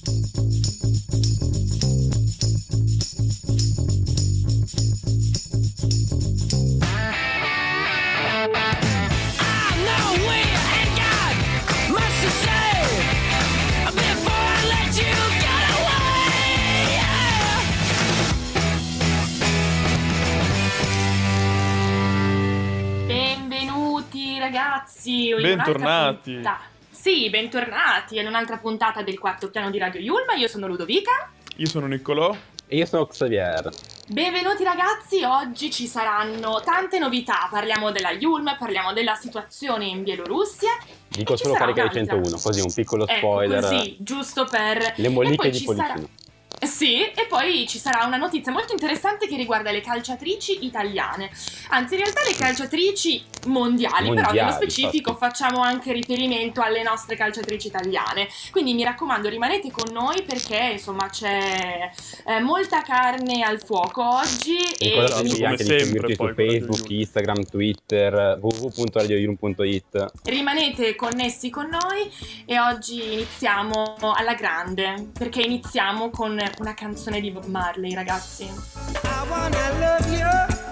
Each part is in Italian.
Ragazzi, bentornati. Sì, bentornati ad un'altra puntata del quarto piano di Radio Yulm. Io sono Ludovica. Io sono Niccolò. E io sono Xavier. Benvenuti ragazzi, oggi ci saranno tante novità. Parliamo della Yulm, parliamo della situazione in Bielorussia. Dico solo carica di 101, così un piccolo spoiler. Così, giusto per... le molliche di Policino. Sì, e poi ci sarà una notizia molto interessante che riguarda le calciatrici italiane. Anzi, in realtà le calciatrici mondiali, però nello specifico facciamo anche riferimento alle nostre calciatrici italiane. Quindi mi raccomando, rimanete con noi perché insomma c'è molta carne al fuoco oggi. Ricordate anche di seguirci su Facebook, Instagram, Twitter, www.radioyulm.it. Rimanete connessi con noi e oggi iniziamo alla grande, perché iniziamo con una canzone di Bob Marley, ragazzi. I wanna love you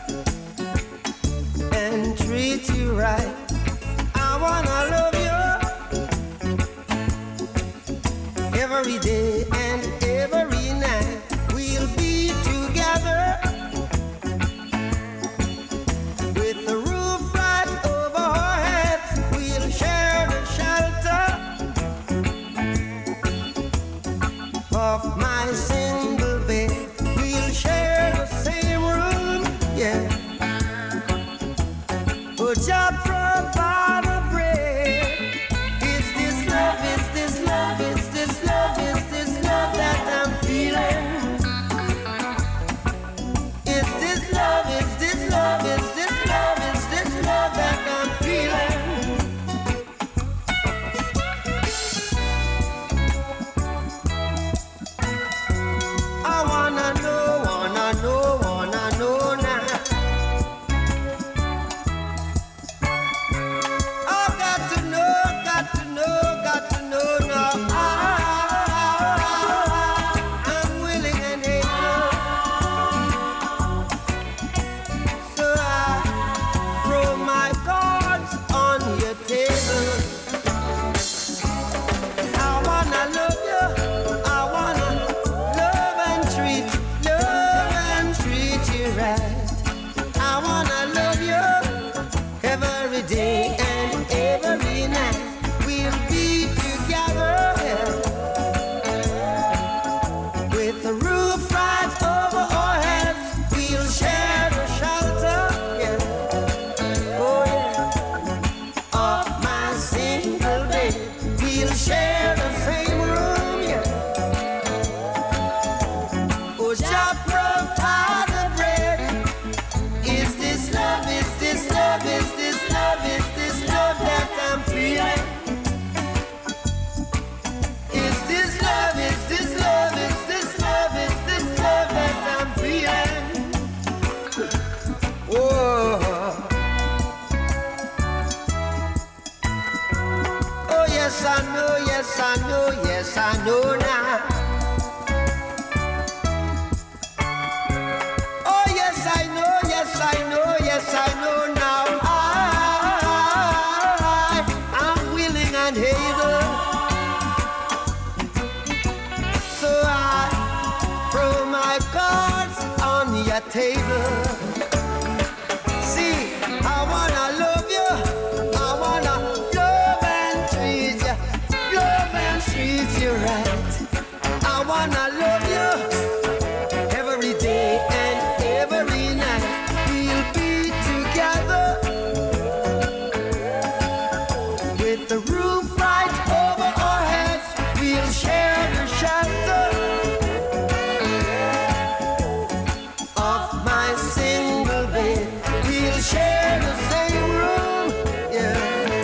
and treat you right. I wanna love you every day and every night. We'll be together with the roof right over our heads. We'll share the shelter of my single bed. We'll share the same room, yeah. But just provide a bread. Is this love, is this love, is this love, is this love that I'm feeling? Is this love, is this love, is this love, is this love that I'm feeling? I wanna know, wanna know, wanna know now. I got to know, got to know, got to know now. I'm willing and able, so I throw my cards on your table. I wanna love you, I wanna love and treat you right. I wanna love you every day and every night. We'll be together with the roof right over our heads. We'll share the shelter, yeah. Oh yeah, of my single bed. We'll share the same room, yeah. Oh, just provide the bread. Is this love, is this love, is this love, is this love that I'm feeling? Is this love, is this love, is this love, is this love that I'm feeling? Whoa. Oh yes I know, yes I know, yes I know now. Oh yes I know, yes I know, yes I know now. I'm willing and able, so I throw my cards on your table. See, I wanna love you, I wanna love and treat you right. I wanna love you every day and every night. We'll be together with the roof right over our heads. We'll share the shelter of my single bed. We'll share the same room, yeah.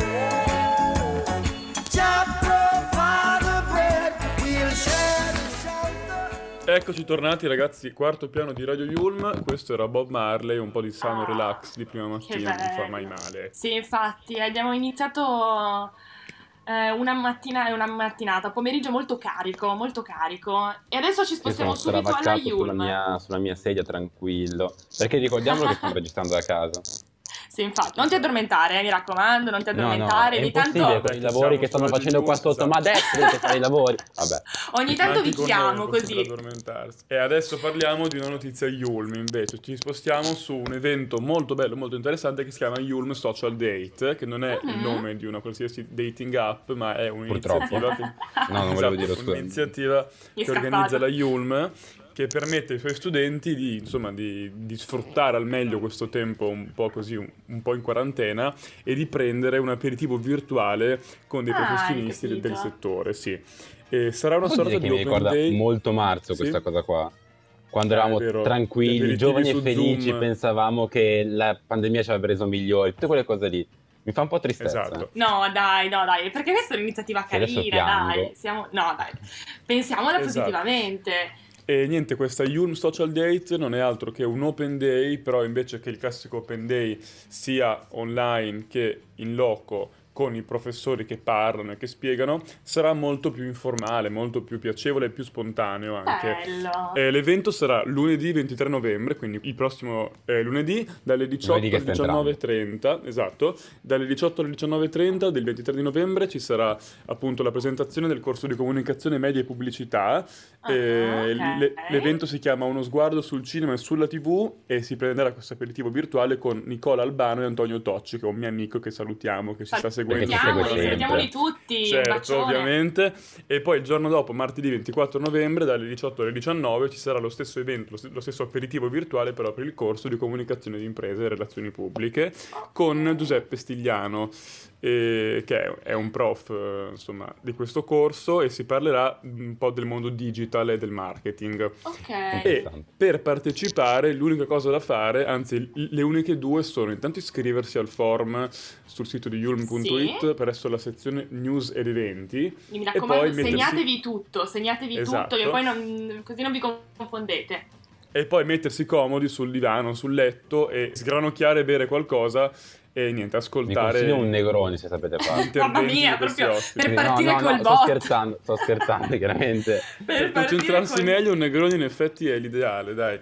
Just provide the bread. We'll share the shelter. Eccoci tornati ragazzi, quarto piano di Radio Yulm. Questo era Bob Marley, un po' di sano relax di prima mattina, non fa mai male. Sì, infatti, abbiamo iniziato una mattinata, pomeriggio molto carico, e adesso ci spostiamo subito alla Yulm. Sulla mia sedia tranquillo, perché ricordiamolo che stiamo registrando da casa. Sì, infatti, non ti addormentare, mi raccomando, non ti addormentare. No, ogni tanto con i lavori che stanno facendo qua sotto, ma adesso dovete fare i lavori. Vabbè. Ogni tanto vi chiamo così. E adesso parliamo di una notizia Yulm, invece. Ci spostiamo su un evento molto bello, molto interessante che si chiama Yulm Social Date, che non è il nome di una qualsiasi dating app, ma è un'iniziativa non volevo dire un'iniziativa che organizza la Yulm, che permette ai suoi studenti di sfruttare al meglio questo tempo un po' così, un po' in quarantena, e di prendere un aperitivo virtuale con dei professionisti del settore, sì. E sarà una sorta di open day. Molto marzo questa cosa qua. Quando eravamo tranquilli, giovani e felici, Zoom. Pensavamo che la pandemia ci avrebbe reso migliori, tutte quelle cose lì. Mi fa un po' tristezza. Esatto. No, dai, perché questa è un'iniziativa carina, dai. Pensiamola positivamente. E niente, questa Yulm Social Date non è altro che un open day, però invece che il classico open day sia online che in loco, con i professori che parlano e che spiegano, sarà molto più informale, molto più piacevole e più spontaneo anche. Bello! L'evento sarà lunedì 23 novembre, quindi il prossimo lunedì, dalle 18 alle 19.30, esatto, dalle 18 alle 19.30 del 23 di novembre ci sarà appunto la presentazione del corso di comunicazione media e pubblicità. L'evento si chiama Uno sguardo sul cinema e sulla TV, e si prenderà questo aperitivo virtuale con Nicola Albano e Antonio Tocci, che è un mio amico che salutiamo, che si sta seguendo. Salutiamoli tutti, certo, ovviamente. E poi il giorno dopo, martedì 24 novembre, dalle 18 alle 19 ci sarà lo stesso evento, lo stesso aperitivo virtuale, però per il corso di comunicazione di imprese e relazioni pubbliche, con Giuseppe Stigliano, che è un prof di questo corso, e si parlerà un po' del mondo digital e del marketing. E per partecipare l'unica cosa da fare, anzi le uniche due, sono intanto iscriversi al forum sul sito di yulm.it presso la sezione news ed eventi. Mi raccomando, e poi segnatevi tutto, che poi così non vi confondete. E poi mettersi comodi sul divano, sul letto, e sgranocchiare e bere qualcosa. E niente, ascoltare. Mi consiglio un Negroni, se sapete fare. Mamma mia, proprio per partire col bot. Sto scherzando, chiaramente. Per concentrarsi meglio, un Negroni in effetti è l'ideale, dai.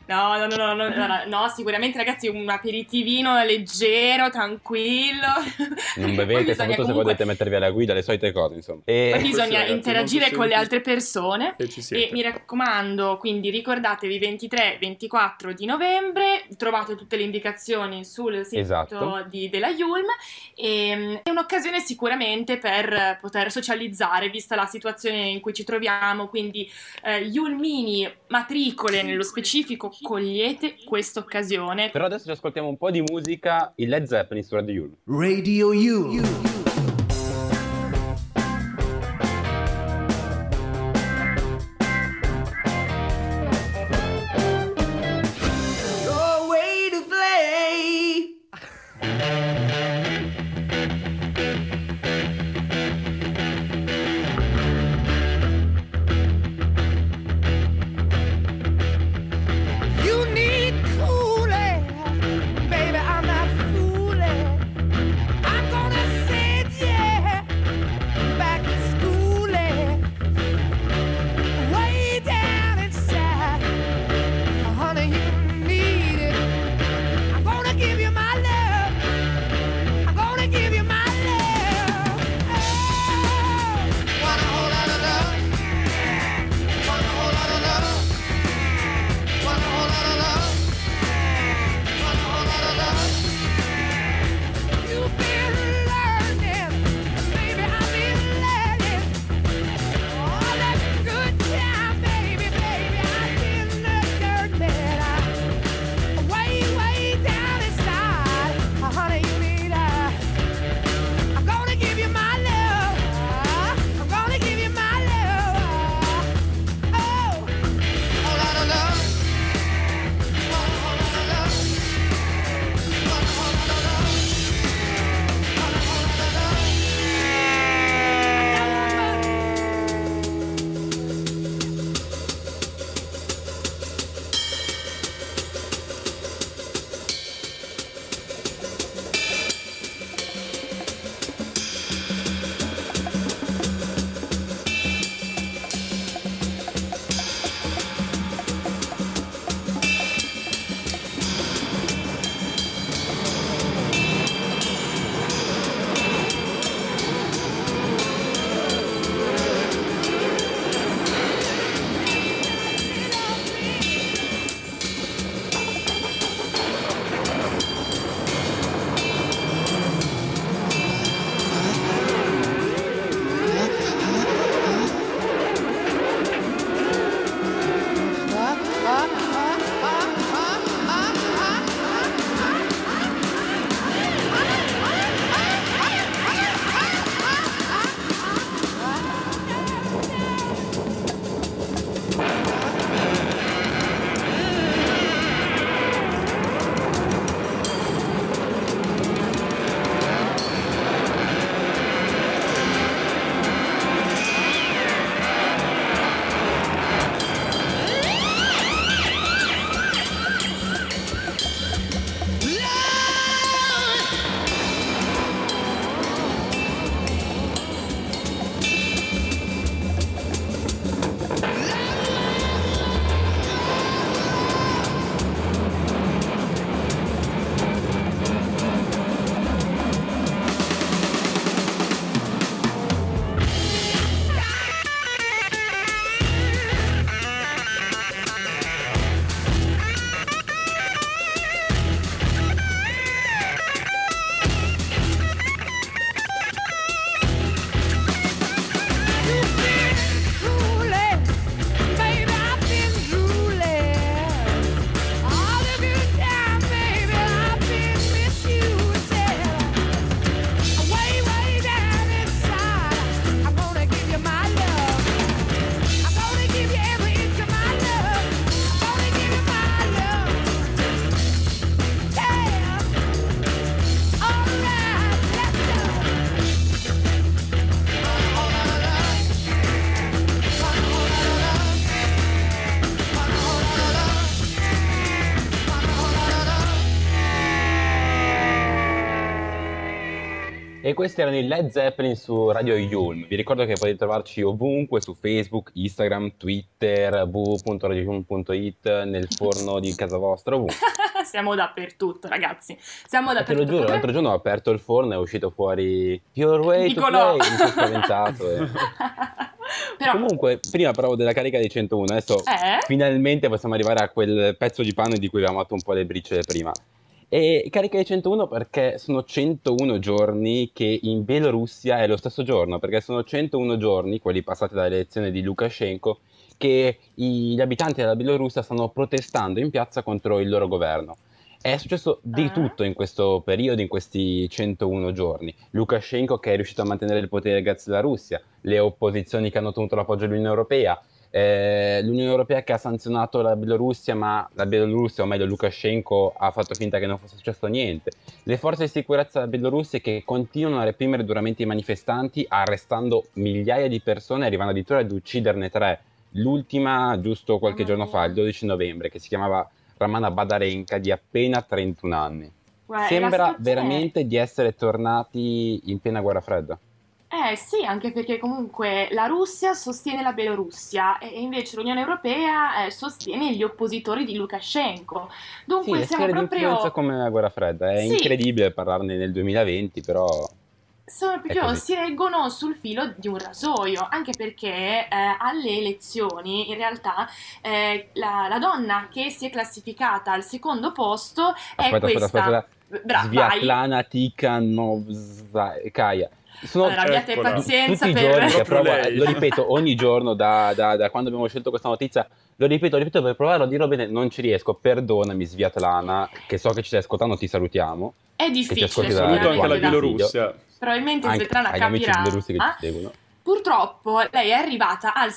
No, sicuramente ragazzi, un aperitivino leggero, tranquillo. Non bevete, soprattutto se volete mettervi alla guida, le solite cose, insomma. Poi bisogna interagire con le altre persone. E mi raccomando, quindi ricordatevi 23-24 di novembre, trovate tutte le indicazioni sul sito della Yulm, e è un'occasione sicuramente per poter socializzare, vista la situazione in cui ci troviamo, quindi Yulmini, matricole nello specifico, cogliete questa occasione. Però adesso ci ascoltiamo un po' di musica, il Led Zeppelin su Radio Yulm. Radio Yulm. Baby, I'm not fooling. I'm gonna sing E questi erano i Led Zeppelin su Radio Yulm. Vi ricordo che potete trovarci ovunque, su Facebook, Instagram, Twitter, www.radioyulm.it, nel forno di casa vostra, ovunque. Siamo dappertutto, ragazzi. Siamo dappertutto. Te lo giuro, l'altro giorno ho aperto il forno e è uscito fuori Your Way to Play. Mi sono spaventato. Però... Comunque, prima parlavo della carica dei 101, adesso finalmente possiamo arrivare a quel pezzo di pane di cui avevamo fatto un po' le briciole prima. E carica dei 101 perché sono 101 giorni che in Bielorussia è lo stesso giorno, perché sono 101 giorni, quelli passati dalle elezioni di Lukashenko, che gli abitanti della Bielorussia stanno protestando in piazza contro il loro governo. È successo di tutto in questo periodo, in questi 101 giorni. Lukashenko che è riuscito a mantenere il potere grazie alla Russia, le opposizioni che hanno ottenuto l'appoggio dell'Unione Europea, l'Unione Europea che ha sanzionato la Bielorussia, ma la Bielorussia, o meglio Lukashenko, ha fatto finta che non fosse successo niente. Le forze di sicurezza della Bielorussia che continuano a reprimere duramente i manifestanti, arrestando migliaia di persone, arrivando addirittura ad ucciderne 3. L'ultima, giusto qualche giorno fa, il 12 novembre, che si chiamava Ramana Badarenka, di appena 31 anni. Sembra veramente di essere tornati in piena guerra fredda. Sì, anche perché comunque la Russia sostiene la Bielorussia e invece l'Unione Europea sostiene gli oppositori di Lukashenko. Dunque sì, siamo proprio... di influenza come la guerra fredda. È incredibile parlarne nel 2020, però... si reggono sul filo di un rasoio, anche perché alle elezioni in realtà la donna che si è classificata al secondo posto è questa... Sviatlana Tikhanovskaya. Allora, abbiate pazienza tutti i giorni, lo ripeto ogni giorno da quando abbiamo scelto questa notizia, lo ripeto per provare a dirlo bene, non ci riesco, perdonami Sviatlana, che so che ci stai ascoltando, ti salutiamo. È difficile, saluto anche la Bielorussia. Probabilmente Svetlana capirà. Agli amici bielorussi che ci seguono. Purtroppo lei è arrivata a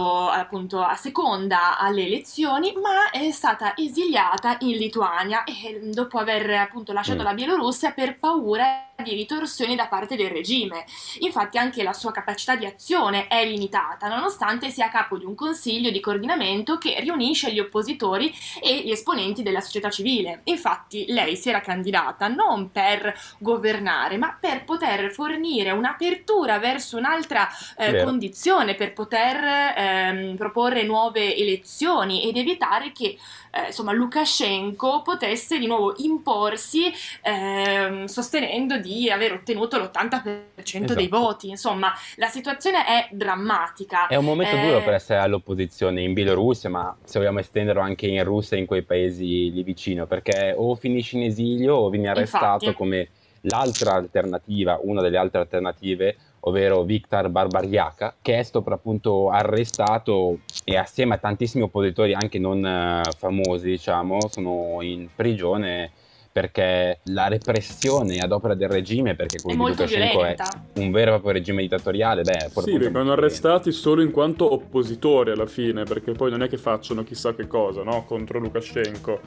seconda alle elezioni, ma è stata esiliata in Lituania dopo aver appunto lasciato la Bielorussia per paura di ritorsioni da parte del regime. Infatti anche la sua capacità di azione è limitata, nonostante sia a capo di un consiglio di coordinamento che riunisce gli oppositori e gli esponenti della società civile. Infatti lei si era candidata non per governare, ma per poter fornire un'apertura verso un'altra condizione, per poter proporre nuove elezioni ed evitare che Lukashenko potesse di nuovo imporsi sostenendo di aver ottenuto l'80% dei voti. Insomma, la situazione è drammatica. È un momento duro per essere all'opposizione in Bielorussia, ma se vogliamo estenderlo anche in Russia e in quei paesi lì vicino, perché o finisci in esilio o vieni arrestato. Come l'altra alternativa, una delle altre alternative, ovvero Viktor Barbaryaka, che è stato appunto arrestato e assieme a tantissimi oppositori anche non famosi, sono in prigione perché la repressione ad opera del regime, perché quello di Lukashenko è un vero e proprio regime dittatoriale. Sì, vengono arrestati solo in quanto oppositori alla fine, perché poi non è che facciano chissà che cosa, no? Contro Lukashenko.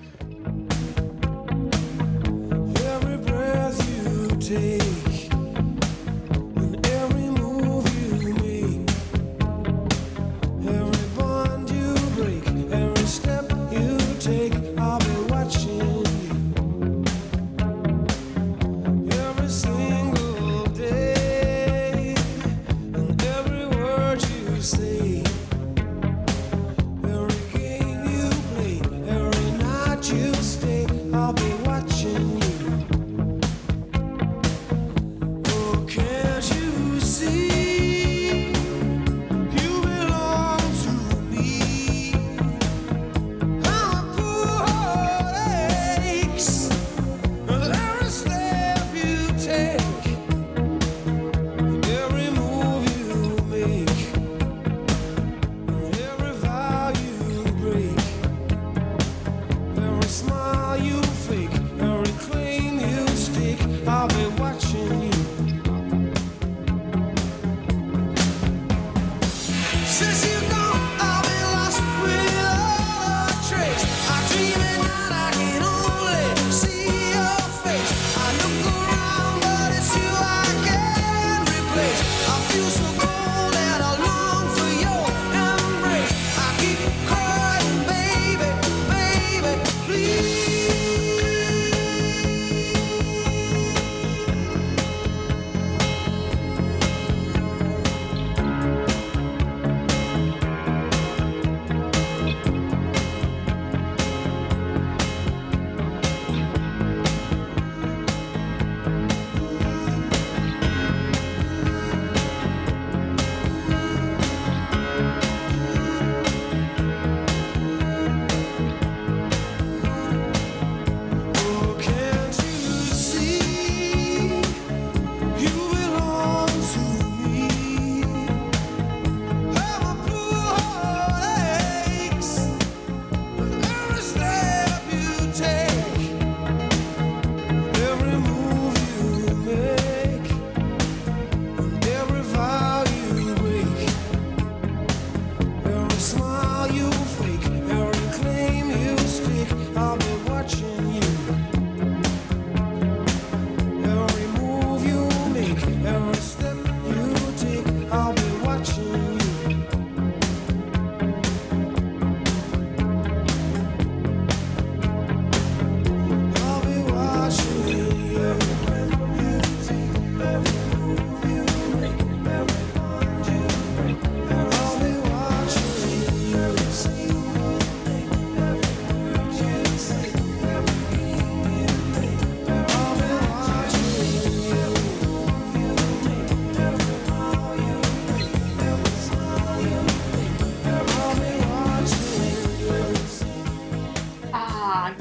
Every breath you take, and every move you make, every bond you break, every step you take, I'll be watching you. Every single day, and every word you say, every game you play, every night you stay, I'll be watching you.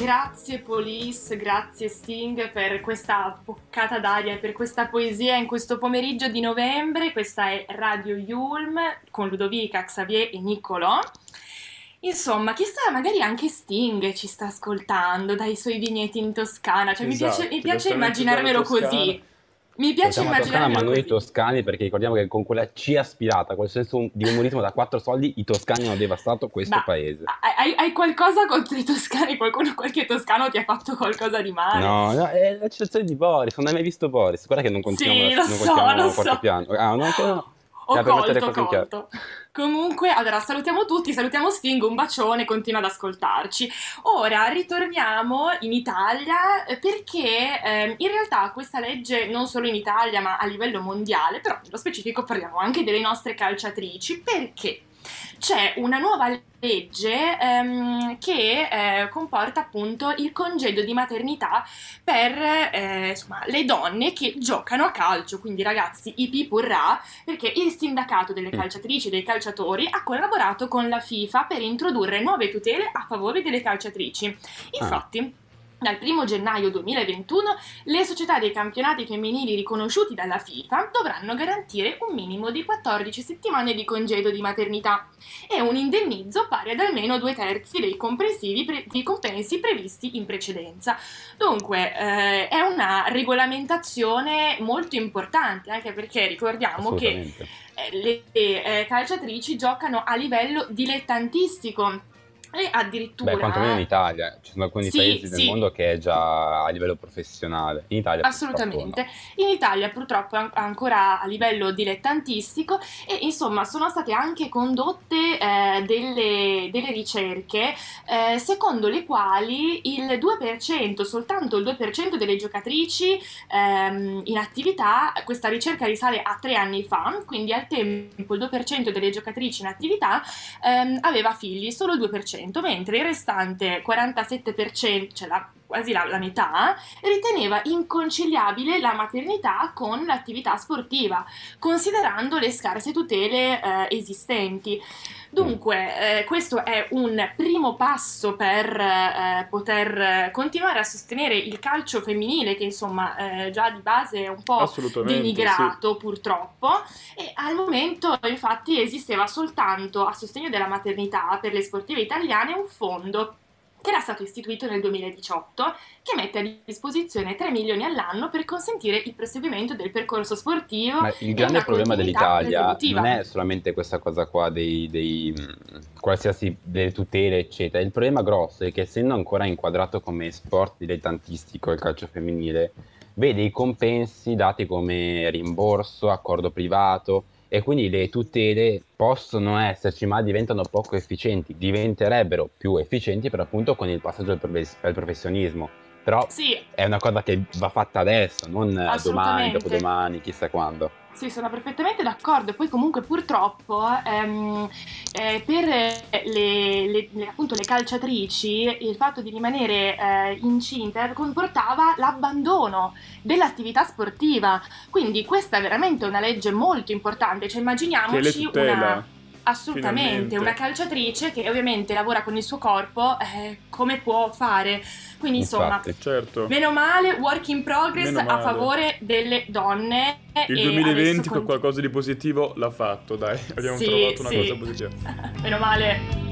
grazie Police, grazie Sting per questa boccata d'aria e per questa poesia in questo pomeriggio di novembre. Questa è Radio Yulm con Ludovica, Xavier e Niccolò. Insomma, chissà, magari anche Sting ci sta ascoltando dai suoi vigneti in Toscana, cioè esatto, mi piace immaginarmelo così. Mi piace immaginarmelo così. Ma noi toscani, perché ricordiamo che con quella C aspirata, quel senso di umorismo da 4 soldi, i toscani hanno devastato questo paese. Hai qualcosa contro i toscani? Qualche toscano ti ha fatto qualcosa di male? No, è la citazione di Boris, non hai mai visto Boris? Guarda che non continuiamo lo so. Piano. No. Ho colto. Comunque, allora salutiamo tutti, salutiamo Sting, un bacione, continua ad ascoltarci. Ora ritorniamo in Italia perché in realtà questa legge non solo in Italia ma a livello mondiale, però nello specifico parliamo anche delle nostre calciatrici, perché c'è una nuova legge che comporta appunto il congedo di maternità per le donne che giocano a calcio, quindi ragazzi ipi purrà, perché il sindacato delle calciatrici e dei calciatori ha collaborato con la FIFA per introdurre nuove tutele a favore delle calciatrici. Infatti dal 1 gennaio 2021 le società dei campionati femminili riconosciuti dalla FIFA dovranno garantire un minimo di 14 settimane di congedo di maternità e un indennizzo pari ad almeno 2/3 dei compensi previsti in precedenza. Dunque è una regolamentazione molto importante, anche perché ricordiamo che le calciatrici giocano a livello dilettantistico. E addirittura quantomeno in Italia ci sono alcuni paesi del mondo che è già a livello professionale. In Italia assolutamente no. In Italia purtroppo è ancora a livello dilettantistico e insomma sono state anche condotte delle ricerche secondo le quali soltanto il 2% delle giocatrici in attività, questa ricerca risale a 3 anni fa, quindi al tempo il 2% delle giocatrici in attività aveva figli, solo il 2%, mentre il restante 47%, cioè quasi la metà, riteneva inconciliabile la maternità con l'attività sportiva, considerando le scarse tutele esistenti. Dunque, questo è un primo passo per poter continuare a sostenere il calcio femminile, che insomma già di base è un po' denigrato purtroppo, e al momento infatti esisteva soltanto a sostegno della maternità per le sportive italiane un fondo che era stato istituito nel 2018, che mette a disposizione 3 milioni all'anno per consentire il proseguimento del percorso sportivo. Ma il grande problema dell'Italia non è solamente questa cosa qua qualsiasi delle tutele eccetera. Il problema grosso è che, essendo ancora inquadrato come sport dilettantistico il calcio femminile, vede i compensi dati come rimborso, accordo privato, e quindi le tutele possono esserci ma diventano poco efficienti. Diventerebbero più efficienti per appunto con il passaggio al professionismo, però è una cosa che va fatta adesso, non domani, dopodomani, chissà quando. Sì, sono perfettamente d'accordo. E poi comunque purtroppo per appunto le calciatrici il fatto di rimanere incinte comportava l'abbandono dell'attività sportiva. Quindi questa è veramente una legge molto importante. Cioè immaginiamoci assolutamente una calciatrice che ovviamente lavora con il suo corpo, come può fare? Quindi insomma, certo. Meno male, work in progress a favore delle donne. Il 2020 per qualcosa di positivo l'ha fatto, dai, abbiamo trovato una cosa positiva. Meno male.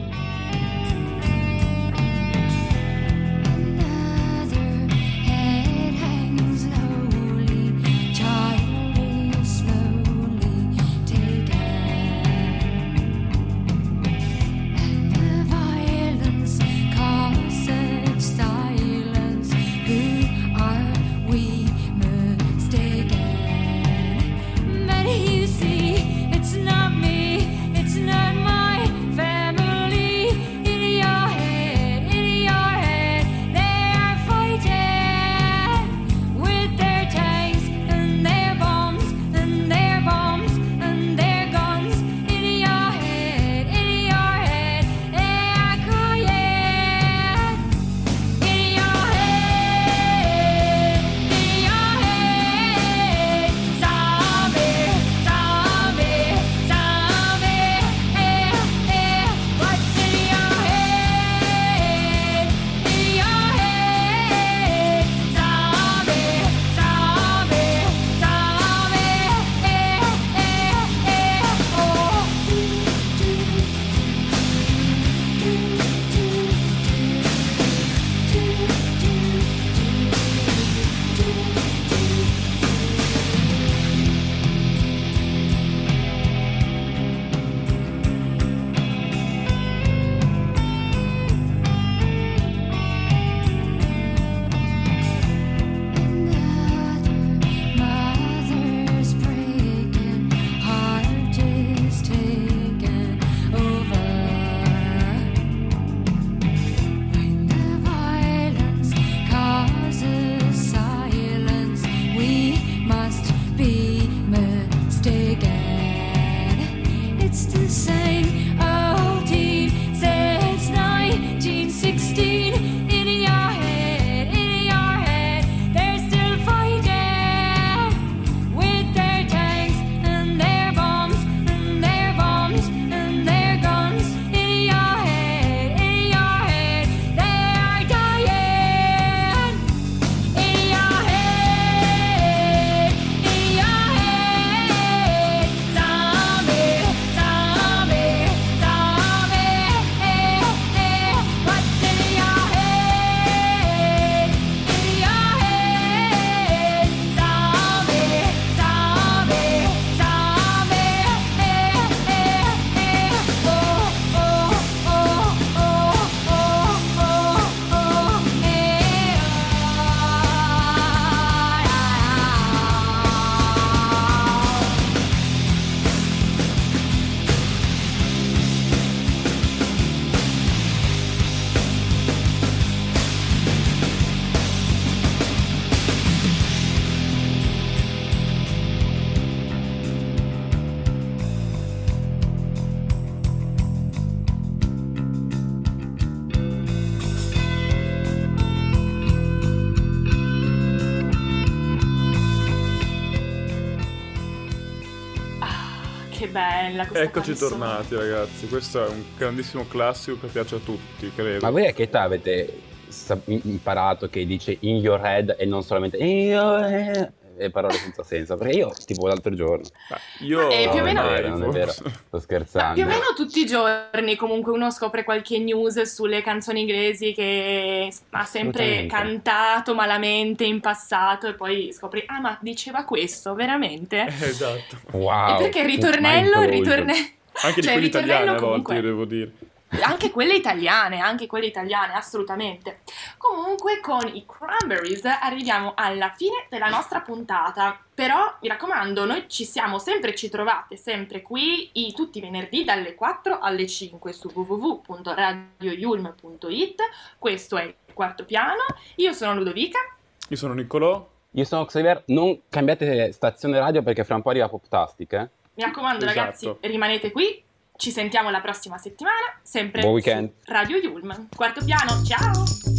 It's not me, it's not my family. bella questa Eccoci canzone. tornati, ragazzi. Questo è un grandissimo classico che piace a tutti, credo. Ma voi a che età avete imparato che dice in your head e non solamente in your head? E parole senza senso, perché io tipo l'altro giorno Io più o meno non è vero, sto scherzando. Più o meno tutti i giorni comunque uno scopre qualche news sulle canzoni inglesi che ha sempre cantato malamente in passato e poi scopri ma diceva questo veramente? Esatto. Wow, e perché il ritornello anche di cioè, quelli italiani a comunque... volte, devo dire. Anche quelle italiane, assolutamente. Comunque con i Cranberries arriviamo alla fine della nostra puntata. Però mi raccomando, noi ci trovate sempre qui tutti i venerdì dalle 4 alle 5 su www.radioyulm.it. Questo è il Quarto Piano. Io sono Ludovica. Io sono Niccolò. Io sono Xavier. Non cambiate stazione radio perché fra un po' arriva Poptastic, Mi raccomando, ragazzi, rimanete qui. Ci sentiamo la prossima settimana, sempre Buon weekend. su Radio Yulm. Quarto Piano, ciao!